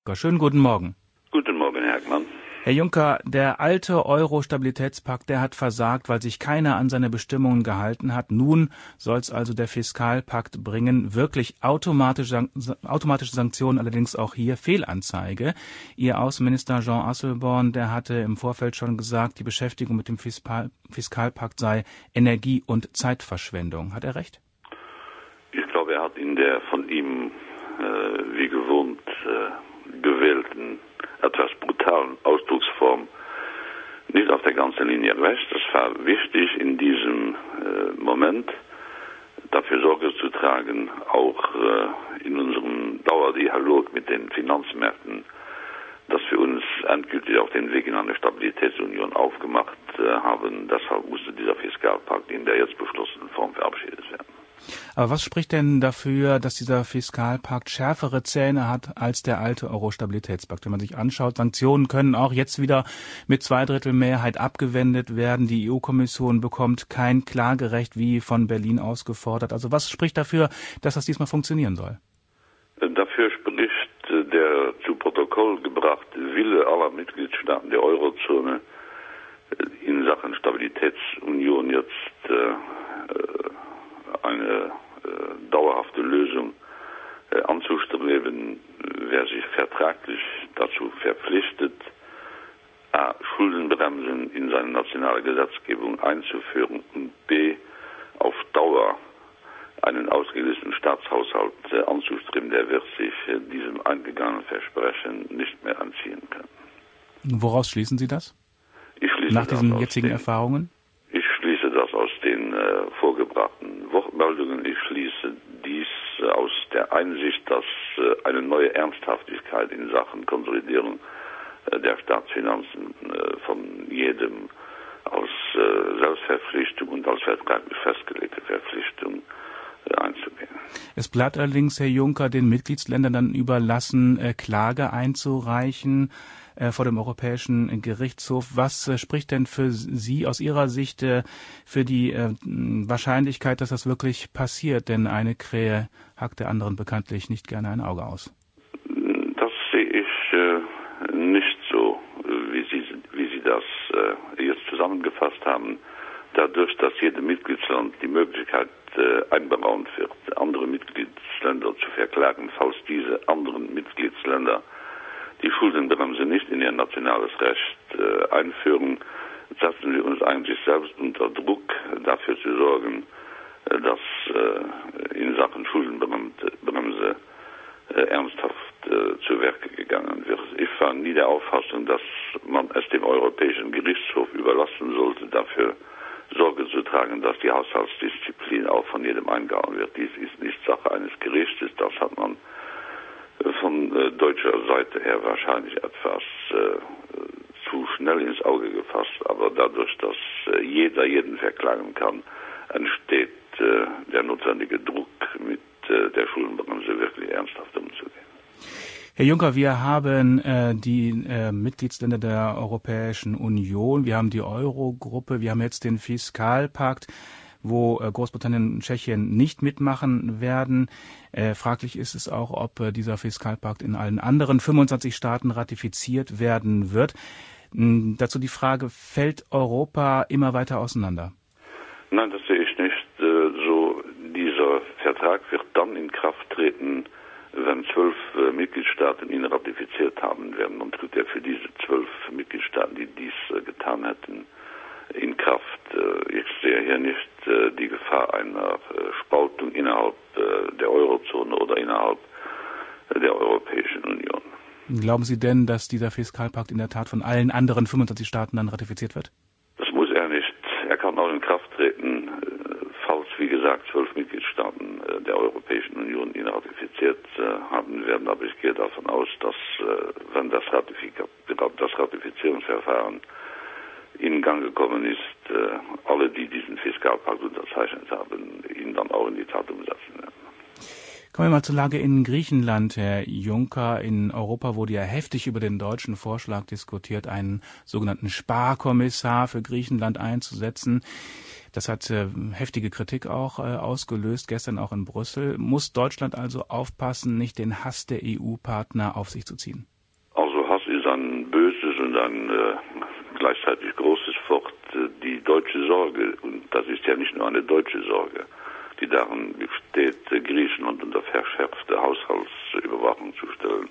Schönen guten Morgen. Guten Morgen, Herr Heckmann. Herr Juncker, der alte Euro-Stabilitätspakt, der hat versagt, weil sich keiner an seine Bestimmungen gehalten hat. Nun soll es also der Fiskalpakt bringen. Wirklich automatische Sanktionen, allerdings auch hier Fehlanzeige. Ihr Außenminister Jean Asselborn, der hatte im Vorfeld schon gesagt, die Beschäftigung mit dem Fiskalpakt sei Energie- und Zeitverschwendung. Hat er recht? Ich glaube, er hat in der von ihm wie gewohnt gewählten, etwas brutalen Ausdrucksform nicht auf der ganzen Linie recht. Es war wichtig, in diesem Moment dafür Sorge zu tragen, auch in unserem Dauerdialog mit den Finanzmärkten, dass wir uns endgültig auf den Weg in eine Stabilitätsunion aufgemacht haben. Deshalb musste dieser Fiskalpakt in der jetzt beschlossenen Form verabschiedet werden. Aber was spricht denn dafür, dass dieser Fiskalpakt schärfere Zähne hat als der alte Euro-Stabilitätspakt? Wenn man sich anschaut, Sanktionen können auch jetzt wieder mit 2/3 Mehrheit abgewendet werden. Die EU-Kommission bekommt kein Klagerecht wie von Berlin ausgefordert. Also was spricht dafür, dass das diesmal funktionieren soll? Dafür spricht der zu Protokoll gebrachte Wille aller Mitgliedstaaten der Eurozone in Sachen Stabilitätsunion jetzt eine dauerhafte Lösung anzustreben. Wer sich vertraglich dazu verpflichtet, a. Schuldenbremsen in seine nationale Gesetzgebung einzuführen und b. auf Dauer einen ausgeglichenen Staatshaushalt anzustreben, der wird sich diesem eingegangenen Versprechen nicht mehr anziehen können. Woraus schließen Sie das? Nach diesen jetzigen Erfahrungen? Ich schließe das aus den vorgebrachten Wortmeldungen. Ich schließe dies aus der Einsicht, dass eine neue Ernsthaftigkeit in Sachen Konsolidierung der Staatsfinanzen von jedem als Selbstverpflichtung und als vertraglich festgelegte Verpflichtung einzugehen. Es bleibt allerdings, Herr Juncker, den Mitgliedsländern dann überlassen, Klage einzureichen vor dem Europäischen Gerichtshof. Was spricht denn für Sie aus Ihrer Sicht für die Wahrscheinlichkeit, dass das wirklich passiert? Denn eine Krähe hackt der anderen bekanntlich nicht gerne ein Auge aus. Das sehe ich nicht so, wie Sie das jetzt zusammengefasst haben. Dadurch, dass jedem Mitgliedsland die Möglichkeit einberaumt wird, andere Mitgliedsländer zu verklagen, falls diese anderen Mitgliedsländer die Schuldenbremse nicht in ihr nationales Recht einführen, setzen wir uns eigentlich selbst unter Druck, dafür zu sorgen, dass in Sachen Schuldenbremse ernsthaft zu Werke gegangen wird. Ich war nie der Auffassung, dass man es dem Europäischen Gerichtshof überlassen sollte, dafür Sorge zu tragen, dass die Haushaltsdisziplin auch von jedem eingehalten wird. Dies ist nicht Sache eines Gerichtes, das hat man von deutscher Seite her wahrscheinlich etwas zu schnell ins Auge gefasst, aber dadurch, dass jeder jeden verklagen kann, entsteht der notwendige Druck, mit der Schuldenbremse wirklich ernsthaft umzugehen. Herr Juncker, wir haben die Mitgliedsländer der Europäischen Union, wir haben die Eurogruppe, wir haben jetzt den Fiskalpakt, wo Großbritannien und Tschechien nicht mitmachen werden. Fraglich ist es auch, ob dieser Fiskalpakt in allen anderen 25 Staaten ratifiziert werden wird. Dazu die Frage, fällt Europa immer weiter auseinander? Nein, das sehe ich nicht so. Dieser Vertrag wird dann in Kraft treten, wenn 12 Mitgliedstaaten ihn ratifiziert haben werden. Und tritt er für diese 12 Mitgliedstaaten, die dies getan hätten, in Kraft. Ich sehe hier nicht die Gefahr einer Spaltung innerhalb der Eurozone oder innerhalb der Europäischen Union. Glauben Sie denn, dass dieser Fiskalpakt in der Tat von allen anderen 25 Staaten dann ratifiziert wird? Das muss er nicht. Er kann auch in Kraft treten, falls, wie gesagt, 12 Mitgliedstaaten der Europäischen Union ihn ratifiziert haben werden. Aber ich gehe davon aus, dass, wenn das Ratifizierungsverfahren in Gang gekommen ist, alle, die diesen Fiskalpakt unterzeichnet haben, ihn dann auch in die Tat umsetzen werden. Kommen wir mal zur Lage in Griechenland, Herr Juncker. In Europa wurde ja heftig über den deutschen Vorschlag diskutiert, einen sogenannten Sparkommissar für Griechenland einzusetzen. Das hat heftige Kritik auch ausgelöst, gestern auch in Brüssel. Muss Deutschland also aufpassen, nicht den Hass der EU-Partner auf sich zu ziehen? ist ein böses und ein gleichzeitig großes Wort, die deutsche Sorge. Und das ist ja nicht nur eine deutsche Sorge, die darin besteht, Griechenland unter verschärfte Haushaltsüberwachung zu stellen,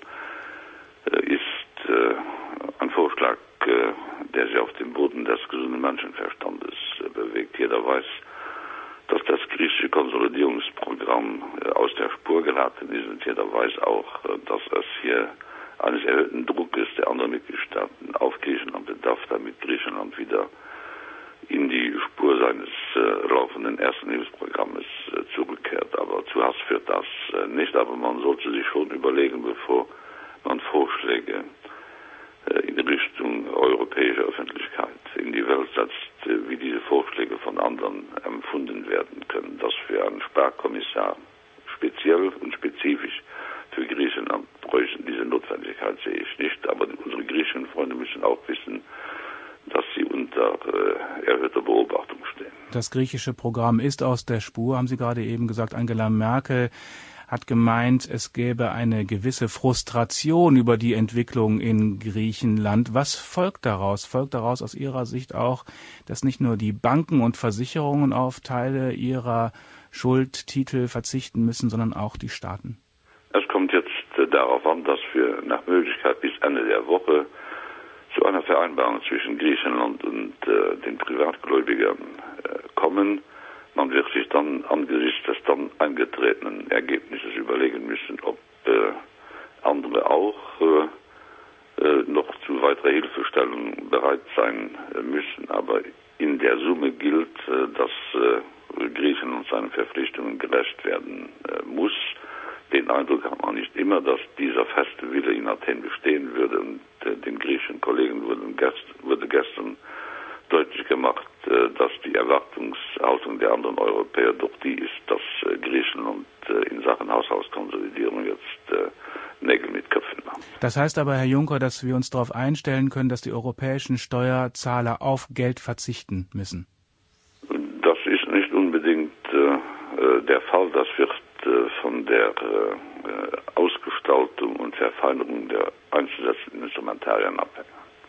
ist ein Vorschlag, der sich auf dem Boden des gesunden Menschenverstandes bewegt. Jeder weiß, dass das griechische Konsolidierungsprogramm aus der Spur geraten ist, und jeder weiß auch, dass es hier eines erhöhten Druckes der anderen Mitgliedstaaten auf Griechenland bedarf, damit Griechenland wieder in die Spur seines laufenden ersten Hilfsprogrammes zurückkehrt. Aber zu Hass führt das nicht, aber man sollte sich schon überlegen, bevor man Vorschläge in Richtung europäischer Öffentlichkeit in die Welt setzt, wie diese Vorschläge von anderen empfunden werden können. Dass wir einen Sparkommissar speziell und spezifisch für Griechenland bräuchten, diese Notwendigkeit sehe ich nicht. Aber unsere griechischen Freunde müssen auch wissen, dass sie unter erhöhter Beobachtung stehen. Das griechische Programm ist aus der Spur, haben Sie gerade eben gesagt. Angela Merkel hat gemeint, es gäbe eine gewisse Frustration über die Entwicklung in Griechenland. Was folgt daraus? Folgt daraus aus Ihrer Sicht auch, dass nicht nur die Banken und Versicherungen auf Teile ihrer Schuldtitel verzichten müssen, sondern auch die Staaten? Es kommt jetzt darauf an, dass wir nach Möglichkeit bis Ende der Woche zu einer Vereinbarung zwischen Griechenland und den Privatgläubigern kommen. Man wird sich dann angesichts des dann eingetretenen Ergebnisses überlegen müssen, ob andere auch noch zu weiterer Hilfestellung bereit sein müssen. Aber in der Summe gilt, dass Griechenland seinen Verpflichtungen gerecht werden muss. Den Eindruck hat man nicht immer, dass dieser feste Wille in Athen bestehen würde. Und den griechischen Kollegen wurde gestern deutlich gemacht, dass die Erwartungshaltung der anderen Europäer doch die ist, dass Griechenland in Sachen Haushaltskonsolidierung jetzt Nägel mit Köpfen macht. Das heißt aber, Herr Juncker, dass wir uns darauf einstellen können, dass die europäischen Steuerzahler auf Geld verzichten müssen. Das ist nicht unbedingt der Fall. Das wird von der Ausgestaltung und Verfeinerung der einzusetzenden Instrumentarien abhängen.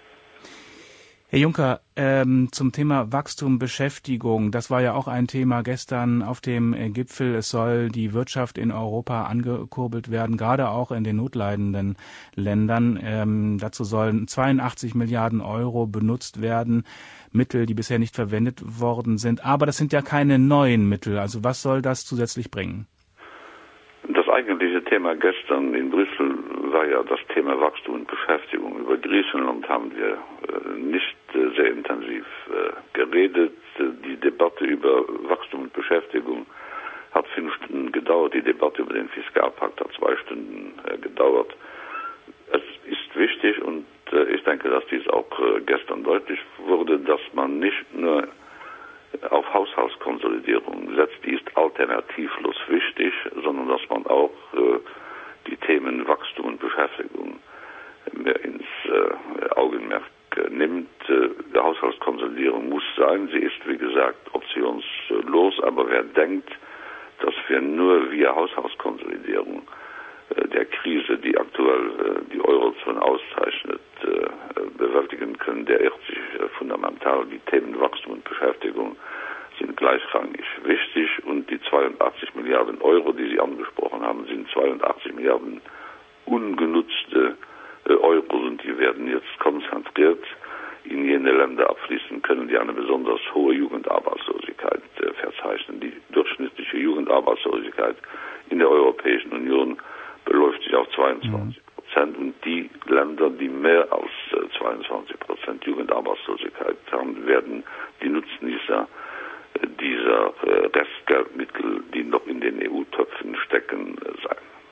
Herr Juncker, zum Thema Wachstum, Beschäftigung, das war ja auch ein Thema gestern auf dem Gipfel. Es soll die Wirtschaft in Europa angekurbelt werden, gerade auch in den notleidenden Ländern. Dazu sollen 82 Milliarden Euro benutzt werden, Mittel, die bisher nicht verwendet worden sind. Aber das sind ja keine neuen Mittel. Also was soll das zusätzlich bringen? Das eigentliche Thema gestern in Brüssel war ja das Thema Wachstum und Beschäftigung. Über Griechenland haben wir nicht sehr intensiv geredet. Die Debatte über Wachstum und Beschäftigung hat 5 Stunden gedauert. Die Debatte über den Fiskalpakt hat 2 Stunden gedauert. Es ist wichtig, und ich denke, dass dies auch gestern deutlich wurde, dass man nicht nur auf Haushaltskonsolidierung setzt, die ist alternativlos wichtig, sondern dass man auch die Themen Wachstum und Beschäftigung mehr ins Augenmerk nimmt. Die Haushaltskonsolidierung muss sein. Sie ist, wie gesagt, optionslos, aber wer denkt, dass wir nur via Haushaltskonsolidierung der Krise, die aktuell die Eurozone auszeichnet, bewältigen können, der irrt sich fundamental. Die Themen Wachstum und Beschäftigung sind gleichrangig wichtig, und die 82 Milliarden Euro, die Sie angesprochen haben, sind 82 Milliarden ungenutzte Euro, und die werden jetzt konzentriert in jene Länder abfließen können, die eine besonders hohe Jugendarbeitslosigkeit verzeichnen. Die durchschnittliche Jugendarbeitslosigkeit in der Europäischen Union beläuft sich auf 22%. Und die Länder, die mehr als 22% Jugendarbeitslosigkeit haben, werden die Nutznießer dieser Restgeldmittel, die noch in den EU-Töpfen stecken, sein.